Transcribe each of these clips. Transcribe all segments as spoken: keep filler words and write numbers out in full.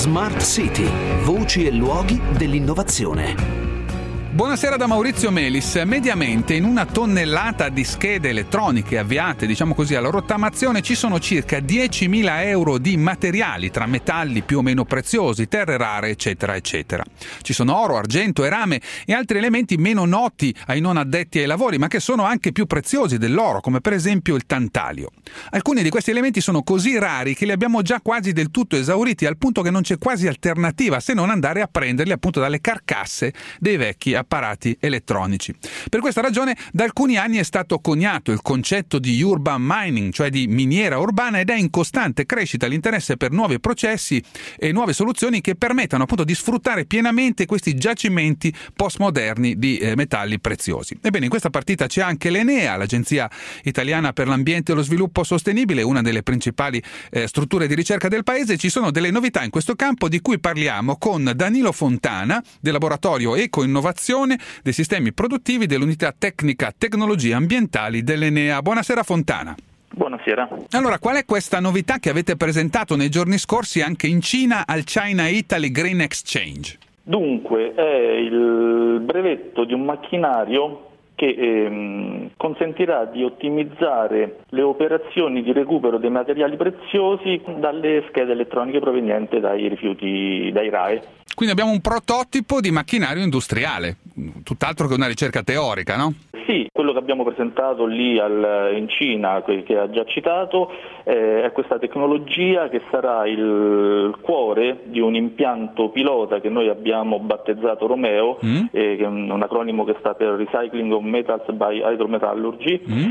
Smart City, voci e luoghi dell'innovazione. Buonasera da Maurizio Melis. Mediamente in una tonnellata di schede elettroniche avviate, diciamo così, alla rottamazione ci sono circa diecimila euro di materiali tra metalli più o meno preziosi, terre rare, eccetera, eccetera. Ci sono oro, argento e rame e altri elementi meno noti ai non addetti ai lavori, ma che sono anche più preziosi dell'oro, come per esempio il tantalio. Alcuni di questi elementi sono così rari che li abbiamo già quasi del tutto esauriti, al punto che non c'è quasi alternativa se non andare a prenderli appunto dalle carcasse dei vecchi apparati elettronici. Per questa ragione da alcuni anni è stato coniato il concetto di urban mining, cioè di miniera urbana, ed è in costante crescita l'interesse per nuovi processi e nuove soluzioni che permettano appunto di sfruttare pienamente questi giacimenti postmoderni di eh, metalli preziosi. Ebbene, in questa partita c'è anche l'Enea, l'Agenzia Italiana per l'Ambiente e lo Sviluppo Sostenibile, una delle principali eh, strutture di ricerca del paese. Ci sono delle novità in questo campo di cui parliamo con Danilo Fontana del laboratorio Eco Innovazione dei sistemi produttivi dell'unità tecnica tecnologie ambientali dell'Enea. Buonasera Fontana. Buonasera. Allora, qual è questa novità che avete presentato nei giorni scorsi anche in Cina al China Italy Green Exchange? Dunque, è il brevetto di un macchinario che ehm, consentirà di ottimizzare le operazioni di recupero dei materiali preziosi dalle schede elettroniche provenienti dai rifiuti, dai R A E. Quindi abbiamo un prototipo di macchinario industriale, tutt'altro che una ricerca teorica, no? Sì, quello che abbiamo presentato lì al, in Cina, che ha già citato, eh, è questa tecnologia che sarà il cuore di un impianto pilota che noi abbiamo battezzato Romeo, mm. eh, che è un acronimo che sta per Recycling of Metals by Hydrometallurgy. Mm.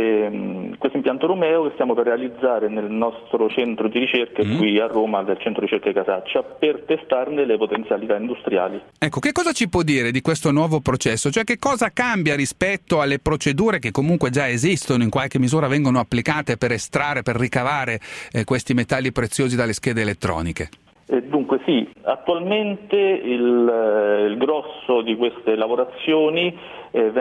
Eh, questo impianto Romeo che stiamo per realizzare nel nostro centro di ricerca mm. qui a Roma, del centro ricerca di Casaccia, per testarne le potenzialità industriali. Ecco, che cosa ci può dire di questo nuovo processo? Cioè, che cosa cambia rispetto alle procedure che comunque già esistono, in qualche misura vengono applicate per estrarre, per ricavare eh, questi metalli preziosi dalle schede elettroniche? Eh, dunque sì, attualmente il, il grosso di queste lavorazioni eh,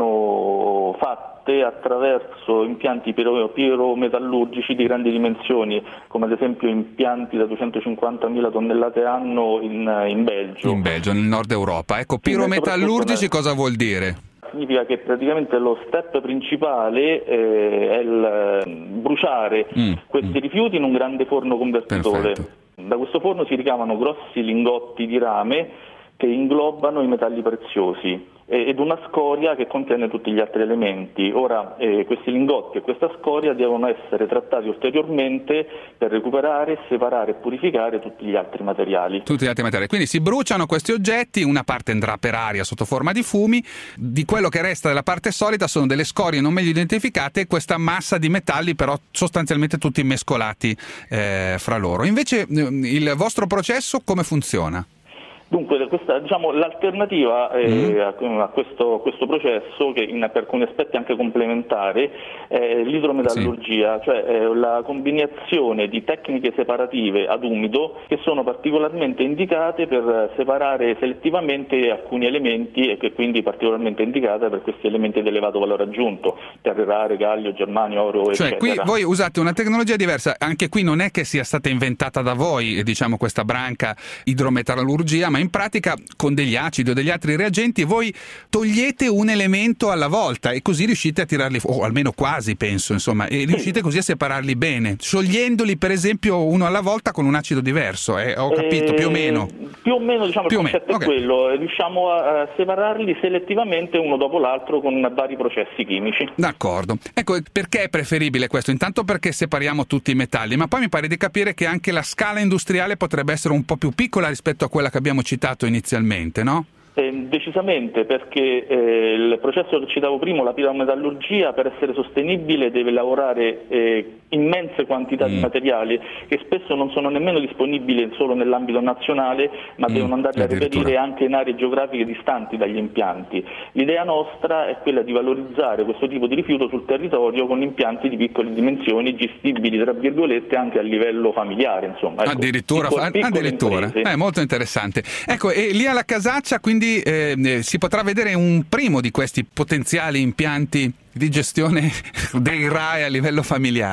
vengono fatte attraverso impianti piro, pirometallurgici di grandi dimensioni, come ad esempio impianti da duecentocinquantamila tonnellate anno in, in Belgio. In Belgio, nel nord Europa. Ecco, pirometallurgici cosa vuol dire? Significa che praticamente lo step principale eh, è il bruciare mm, questi mm. rifiuti in un grande forno convertitore. Perfetto. Da questo forno si ricavano grossi lingotti di rame che inglobano i metalli preziosi ed una scoria che contiene tutti gli altri elementi. Ora eh, questi lingotti e questa scoria devono essere trattati ulteriormente per recuperare, separare e purificare tutti gli altri materiali. Tutti gli altri materiali. Quindi si bruciano questi oggetti, una parte andrà per aria sotto forma di fumi, di quello che resta della parte solida sono delle scorie non meglio identificate e questa massa di metalli però sostanzialmente tutti mescolati eh, fra loro. Invece il vostro processo come funziona? Dunque, questa, diciamo, l'alternativa eh, mm. a, questo, questo processo, che in, per alcuni aspetti è anche complementare, è l'idrometallurgia, sì. cioè eh, la combinazione di tecniche separative ad umido che sono particolarmente indicate per separare selettivamente alcuni elementi e che quindi particolarmente indicate per questi elementi di elevato valore aggiunto, terre rare, gallio, germanio, oro, cioè, eccetera. Qui voi usate una tecnologia diversa, anche qui non è che sia stata inventata da voi, diciamo, questa branca idrometallurgia, ma in pratica con degli acidi o degli altri reagenti voi togliete un elemento alla volta e così riuscite a tirarli fuori, o almeno quasi penso, insomma, e riuscite così a separarli bene, sciogliendoli per esempio uno alla volta con un acido diverso, eh? Ho capito, eh, più o meno. Più o meno, diciamo, più il concetto è okay. quello, riusciamo a separarli selettivamente uno dopo l'altro con vari processi chimici. D'accordo. Ecco, perché è preferibile questo? Intanto perché separiamo tutti i metalli, ma poi mi pare di capire che anche la scala industriale potrebbe essere un po' più piccola rispetto a quella che abbiamo citato inizialmente, no? Eh, decisamente, perché eh, il processo che citavo prima, la pirometallurgia, per essere sostenibile deve lavorare eh, immense quantità mm. di materiali che spesso non sono nemmeno disponibili solo nell'ambito nazionale, ma mm. devono andare a reperire anche in aree geografiche distanti dagli impianti. L'idea nostra è quella di valorizzare questo tipo di rifiuto sul territorio con impianti di piccole dimensioni, gestibili tra virgolette anche a livello familiare, insomma. Ecco, addirittura, piccole, piccole addirittura. È molto interessante. Ecco, e lì alla Casaccia quindi Eh, si potrà vedere un primo di questi potenziali impianti di gestione dei R A E a livello familiare.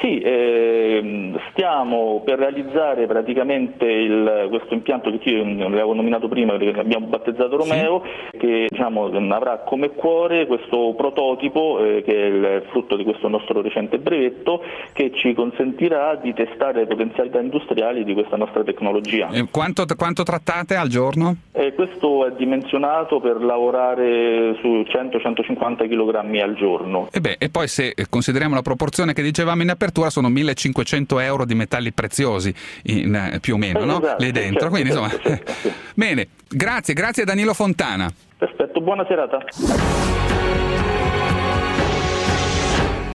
Sì, eh, stiamo per realizzare praticamente il, questo impianto che io avevo nominato prima, che abbiamo battezzato Romeo, sì. che diciamo, avrà come cuore questo prototipo eh, che è il frutto di questo nostro recente brevetto, che ci consentirà di testare le potenzialità industriali di questa nostra tecnologia. E quanto, quanto trattate al giorno? Eh, questo è dimensionato per lavorare su cento centocinquanta chilogrammi al giorno. E, beh, e poi se consideriamo la proporzione che dicevamo in apertura, sono millecinquecento euro di metalli preziosi in, più o meno, eh, no? Esatto, lì dentro. Certo, Quindi certo, insomma, certo, sì. Bene, grazie, grazie a Danilo Fontana. Perfetto, buona serata.